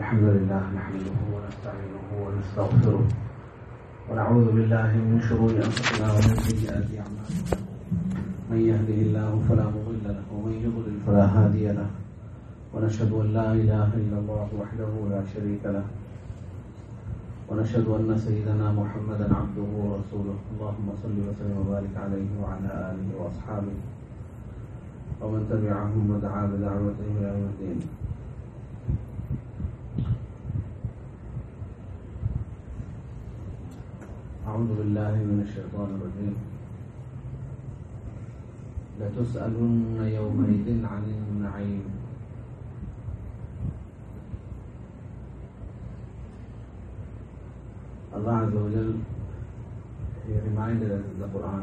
الحمد لله نحمده ونستعينه ونستغفره ونعوذ بالله من شرور أنفسنا ومن سيئات أعمالنا من يهده الله فلا مضل له ومن يضلل فلا هادي له ونشهد أن لا إله إلا الله وحده لا شريك له ونشهد أن سيدنا محمدا عبده ورسوله اللهم صل وسلم وبارك عليه وعلى آله وأصحابه ومن تبعهم ودعا بدعوتهم إلى يوم الدين. أعوذ بالله من الشيطان الرجيم. لتسألن يومئذ عن النعيم. Allah Azza wa Jal, He reminded us in the Quran,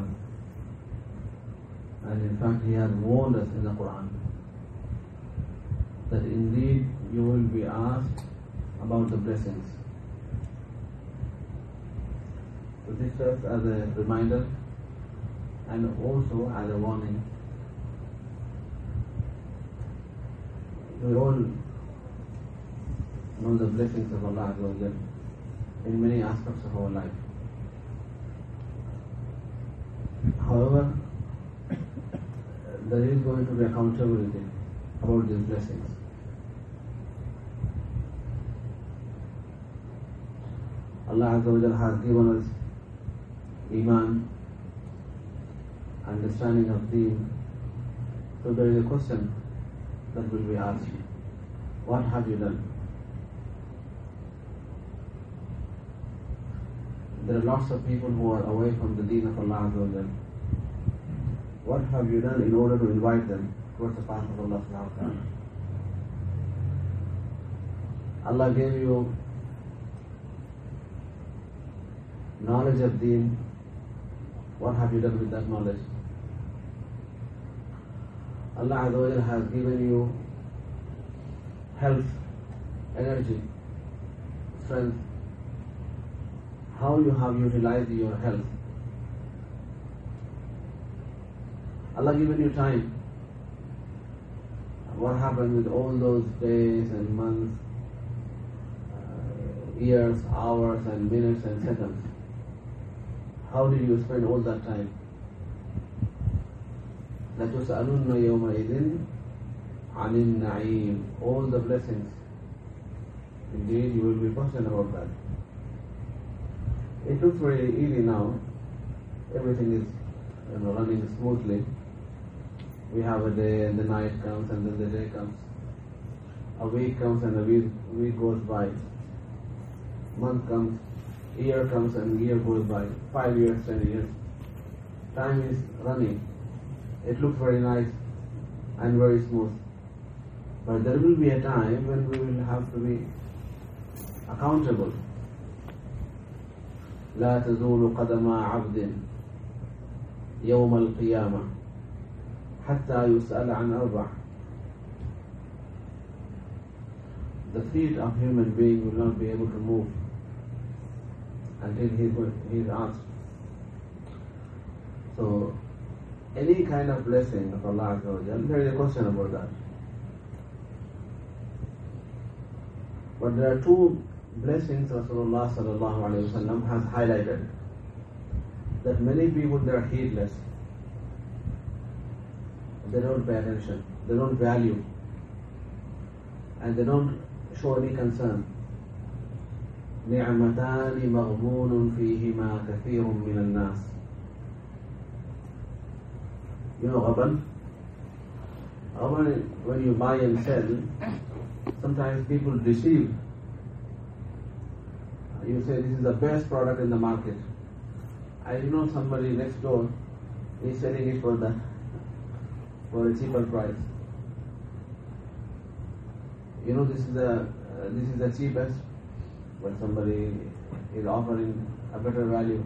and in fact He has warned us in the Quran that indeed you will be asked about the blessings. So this serves as a reminder and also as a warning. We all know the blessings of Allah Azza wa Jal in many aspects of our life. However, there is going to be accountability about these blessings. Allah Azza wa Jal has given us Iman, understanding of Deen. So there is a question that will be asked. What have you done? There are lots of people who are away from the Deen of Allah Azza wa Jal. What have you done in order to invite them towards the path of Allah Subhanahu wa Ta'ala? Allah gave you knowledge of Deen. What have you done with that knowledge? Allah Azza wa Jal has given you health, energy, strength. How you have utilized your health? Allah given you time. What happened with all those days and months, years, hours and minutes and seconds? How did you spend all that time? لَتُسْأَلُنَّ يَوْمَئِذٍ عَنِ النَّعِيمِ. All the blessings. Indeed, you will be questioned about that. It looks very easy now. Everything is running smoothly. We have a day and the night comes and then the day comes. A week comes and a week goes by. Month comes, year comes and year goes by. 5 years, 10 years. Time is running. It looks very nice and very smooth. But there will be a time when we will have to be accountable. لا تزول قدم عبد يوم القيامة حتى يسأل عن أربع. The feet of human being will not be able to move until he is asked. So, any kind of blessing of Allah Azza wa Jal, there is a question about that. But there are two blessings Rasulullah sallallahu alayhi wa sallam has highlighted, that many people, they are heedless. They don't pay attention, they don't value, and they don't show any concern. نِعْمَتَانِ مَغْبُونٌ فِيهِمَا كَثِيرٌ مِنَ النَّاسِ. You know Ghaban? Ghaban, when you buy and sell, sometimes people deceive. You say this is the best product in the market. I know somebody next door is selling it for a cheaper price. You know this is the cheapest, but somebody is offering a better value.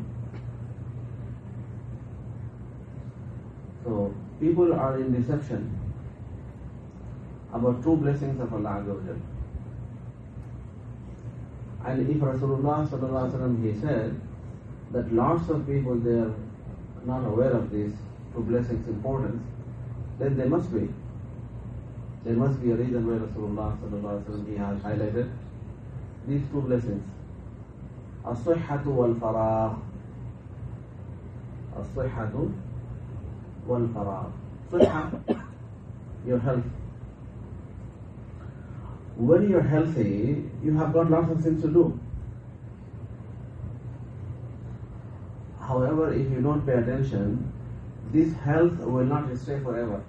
So people are in deception about true blessings of Allah Azza wa Jal. And if Rasulullah sallallahu alaihi wasallam, he said that lots of people, they are not aware of this true blessings importance, then there must be a reason why Rasulullah sallallahu alaihi wasallam, he has highlighted these two blessings. الصحة والفراغ. الصحة والفراغ. صحة, your health. When you're healthy, you have got lots of things to do. However, if you don't pay attention, this health will not stay forever.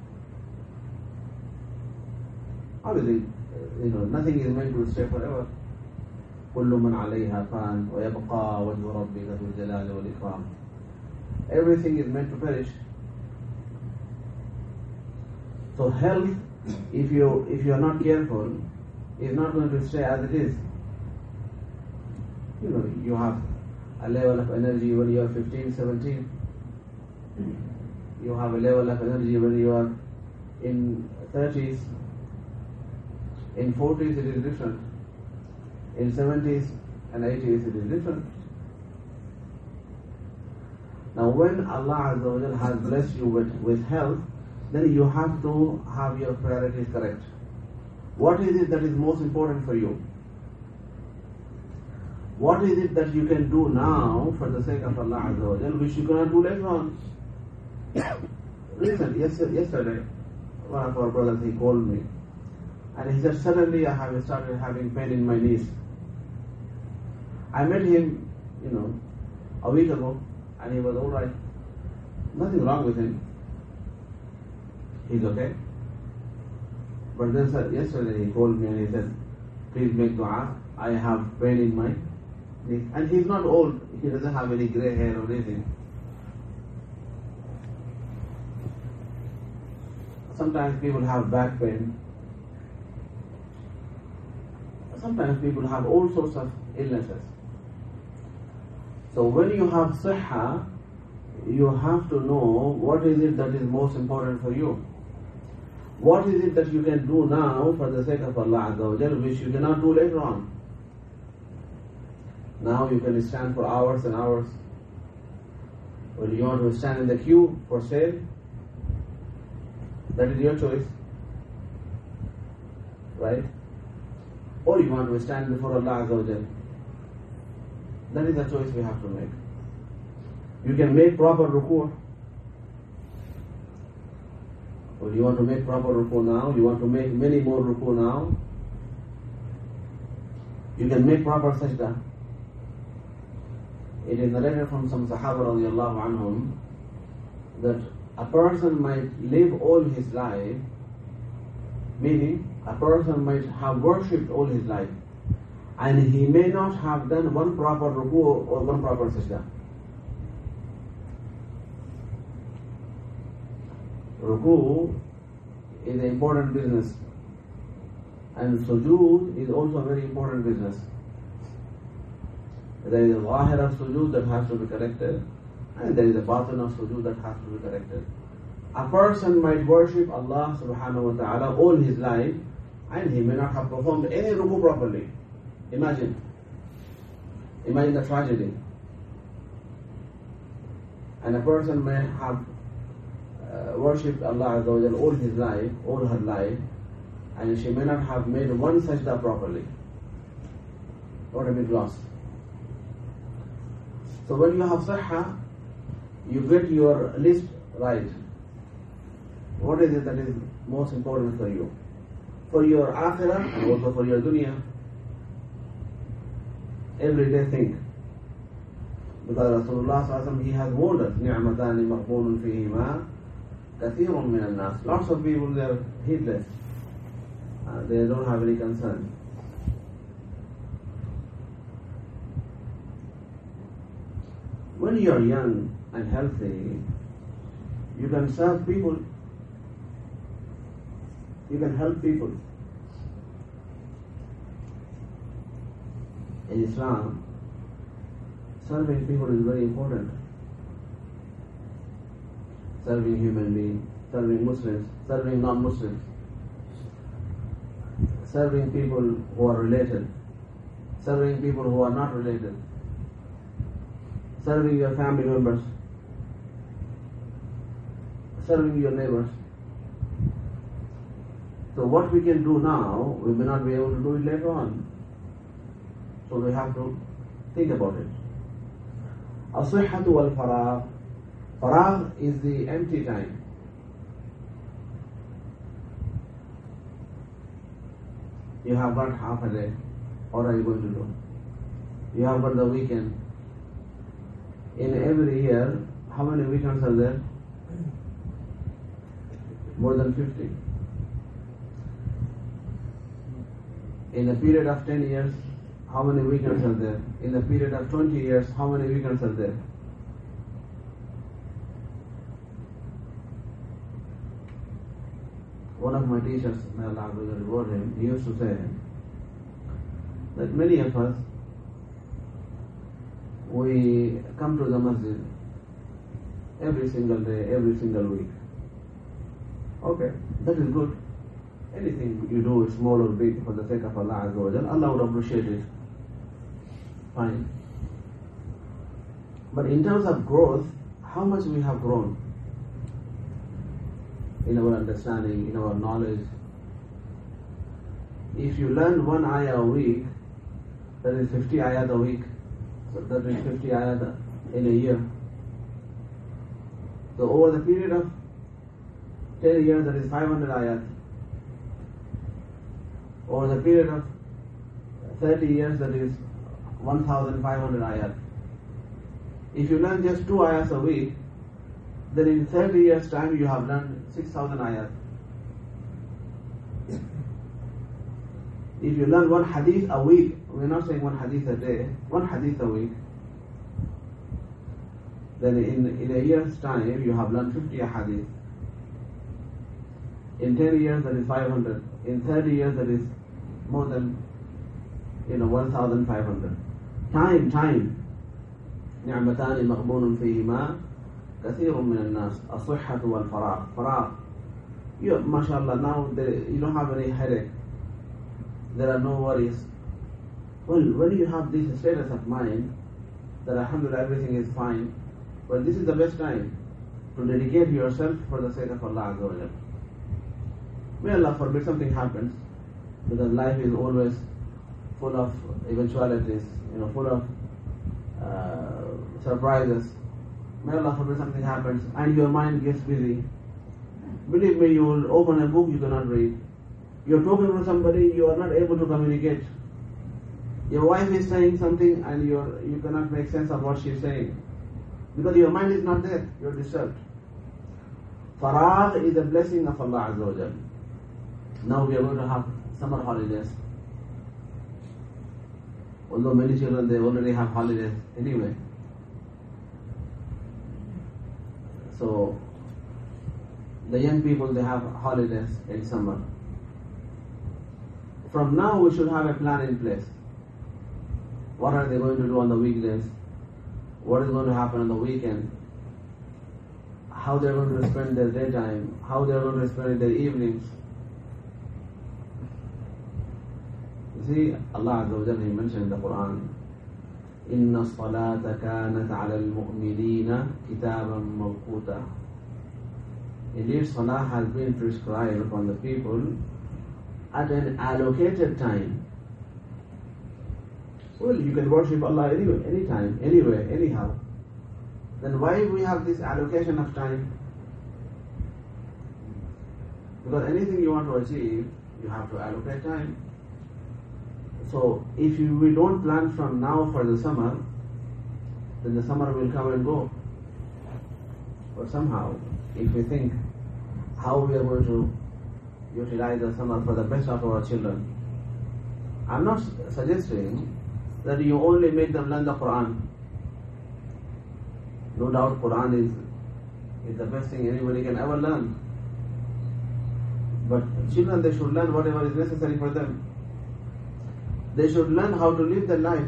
Obviously, nothing is meant to stay forever. كل من عليها فان ويبقى وجه ربك ذو الجلال والإكرام. Everything is meant to perish. So health, if you are not careful, is not going to stay as it is. You have a level of energy when you are 15, 17. You have a level of energy when you are in 30s. In 40s it is different. In 70s and 80s it is different. Now when Allah Azza wa Jal has blessed you with health, then you have to have your priorities correct. What is it that is most important for you? What is it that you can do now for the sake of Allah Azza wa Jal, which you cannot do later on? Listen, yesterday, one of our brothers, he called me, and he said, suddenly I have started having pain in my knees. I met him, a week ago, and he was all right. Nothing wrong with him. He's okay. But then yesterday he called me and he said, please make dua. I have pain in my knees. And he's not old. He doesn't have any grey hair or anything. Sometimes people have back pain. Sometimes people have all sorts of illnesses. So when you have sihha, you have to know what is it that is most important for you. What is it that you can do now for the sake of Allah Azza wa Jal, which you cannot do later on. Now you can stand for hours and hours. Or you want to stand in the queue for sale, that is your choice. Right? Or you want to stand before Allah Azza wa Jal. That is the choice we have to make. You can make proper ruku'. Or you want to make proper ruku' now, you want to make many more ruku' now. You can make proper sajda. It is narrated from some Sahaba radiallahu anhum that a person might live all his life, meaning a person might have worshipped all his life, and he may not have done one proper ruku' or one proper sajda. Ruku' is an important business, and sujood is also a very important business. There is a zahir of sujood that has to be corrected, and there is a batin of sujood that has to be corrected. A person might worship Allah subhanahu wa ta'ala all his life, and he may not have performed any ruku properly. Imagine the tragedy. And a person may have worshipped Allah Azza wa Jal all his life, all her life, and she may not have made one sajda properly. What a big loss. So when you have sahha, you get your list right. What is it that is most important for you? For your akhirah and also for your dunya. Every day think. Because Rasulullah sallallahu alaihi wasallam, he has warned us, نِعْمَتَانِ مَغْبُونٌ فِيهِمَا كَثِيرٌ مِنَ النَّاسِ. Lots of people, they are heedless. They don't have any concern. When you are young and healthy, you can serve people. You can help people. In Islam, serving people is very important. Serving human beings, serving Muslims, serving non-Muslims, serving people who are related, serving people who are not related, serving your family members, serving your neighbors. So what we can do now, we may not be able to do it later on. So we have to think about it. As-sihhatu wal-faragh. Faragh is the empty time. You have got half a day. What are you going to do? You have got the weekend. In every year, how many weekends are there? More than 50. In a period of 10 years, how many weekends are there? In a period of 20 years, how many weekends are there? One of my teachers, may Allah reward him, he used to say that many of us, we come to the masjid every single day, every single week. Okay, that is good. Anything you do, small or big, for the sake of Allah Azza wa Jal, Allah would appreciate it. Fine. But in terms of growth, how much we have grown in our understanding, in our knowledge. If you learn one ayah a week, that is 50 ayat a week. So that is 50 ayat in a year. So over the period of 10 years, that is 500 ayat. Over the period of 30 years, that is 1,500 ayat. If you learn just 2 ayahs a week, then in 30 years' time you have learned 6,000 ayat. If you learn one hadith a week, we're not saying one hadith a day, one hadith a week, then in a year's time you have learned 50 hadith. In 10 years that is 500. In 30 years that is more than 1,500. Time. نعمتان مغبون فيهما كثير من الناس الصحة والفراغ. Faragh. You, mashallah, now you don't have any headache. There are no worries. Well, when you have this status of mind, that alhamdulillah everything is fine, well, this is the best time to dedicate yourself for the sake of Allah Azza wa Jal. May Allah forbid something happens, because life is always full of eventualities, full of surprises. May Allah forbid something happens and your mind gets busy. Believe me, you will open a book you cannot read. You're talking to somebody, you are not able to communicate. Your wife is saying something and you cannot make sense of what she's saying, because your mind is not there, you're disturbed. Faragh is a blessing of Allah Azza wa Jal. Now we are going to have summer holidays. Although many children, they already have holidays anyway. So, the young people, they have holidays in summer. From now we should have a plan in place. What are they going to do on the weekdays? What is going to happen on the weekend? How they are going to spend their daytime? How they are going to spend their evenings? You see, Allah Azza wa Jalla, He mentioned in the Quran, إِنَّ الصَّلَاةَ كَانَتْ عَلَى الْمُؤْمِنِينَ كِتَابًا مَوْقُوتًا. Indeed, Salah has been prescribed upon the people at an allocated time. Well, you can worship Allah anywhere, anytime, anywhere, anyhow. Then why we have this allocation of time? Because anything you want to achieve, you have to allocate time. So, if we don't plan from now for the summer, then the summer will come and go. But somehow, if we think how we are going to utilize the summer for the best of our children, I'm not suggesting that you only make them learn the Quran. No doubt Quran is the best thing anybody can ever learn. But children, they should learn whatever is necessary for them. They should learn how to live their life.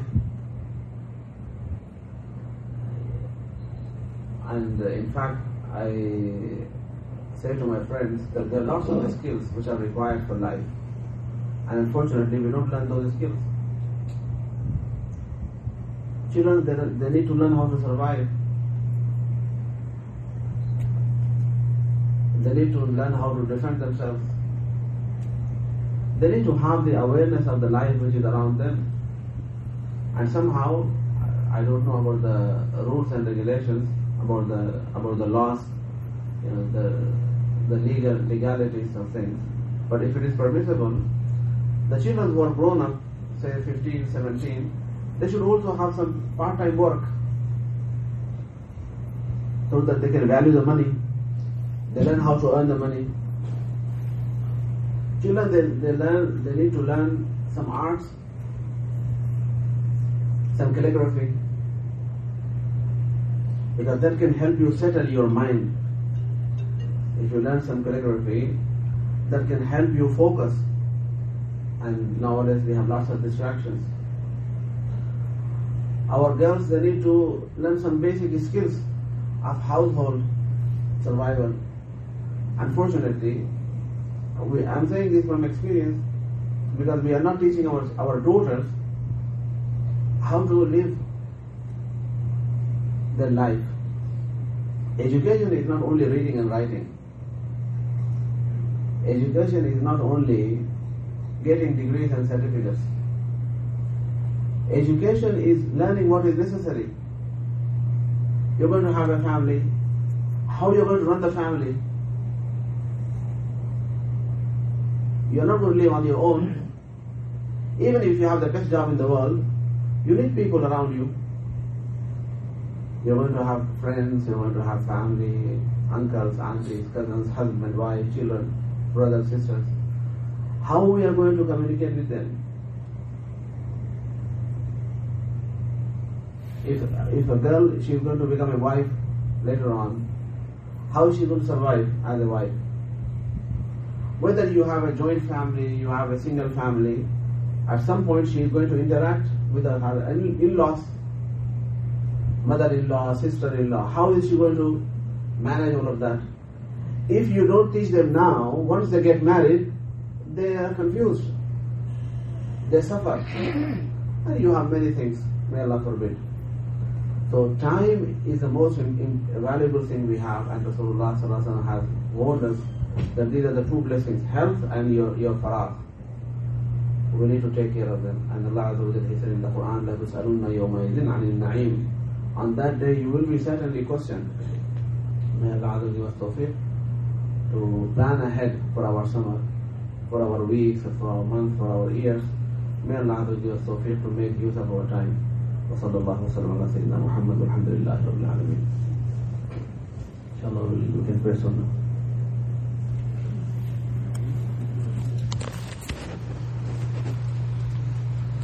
And in fact, I say to my friends that there are lots of skills which are required for life. And unfortunately, we don't learn those skills. Children, they need to learn how to survive. They need to learn how to defend themselves. They need to have the awareness of the life which is around them. And somehow, I don't know about the rules and regulations, about the laws, the legalities of things. But if it is permissible, the children who are grown up, say 15, 17, they should also have some part-time work so that they can value the money. They learn how to earn the money. Children, they need to learn some arts, some calligraphy, because that can help you settle your mind. If you learn some calligraphy, that can help you focus. And nowadays we have lots of distractions. Our girls, they need to learn some basic skills of household survival. Unfortunately, I'm saying this from experience, because we are not teaching our daughters how to live their life. Education is not only reading and writing. Education is not only getting degrees and certificates. Education is learning what is necessary. You're going to have a family. How you're going to run the family? You're not going to live on your own. Even if you have the best job in the world, you need people around you. You're going to have friends, you're going to have family, uncles, aunties, cousins, husband, wife, children, brothers, sisters. How we are going to communicate with them? If a girl, she's going to become a wife later on, how is she going to survive as a wife? Whether you have a joint family, you have a single family, at some point she is going to interact with her in-laws, mother-in-law, sister-in-law. How is she going to manage all of that? If you don't teach them now, once they get married, they are confused. They suffer. And you have many things, may Allah forbid. So time is the most valuable thing we have, and Rasulullah sallallahu alaihi wasallam has warned us that these are the two blessings, health and your faragh. We need to take care of them. And Allah Azza wa Jalla, He said in the Quran, لَا تُسْأَلُنَّ يَوْمَئِذٍ عَنِ النَّعِيمِ. On that day you will be certainly questioned. May Allah Azza wa Jalla give us tawfiq to plan ahead for our summer, for our weeks, for our months, for our years. May Allah Azza wa Jalla give us tawfiq to make use of our time. وصلى الله وسلم على سيدنا محمد والحمد لله رب العالمين. Inshallah we can pray sunnah.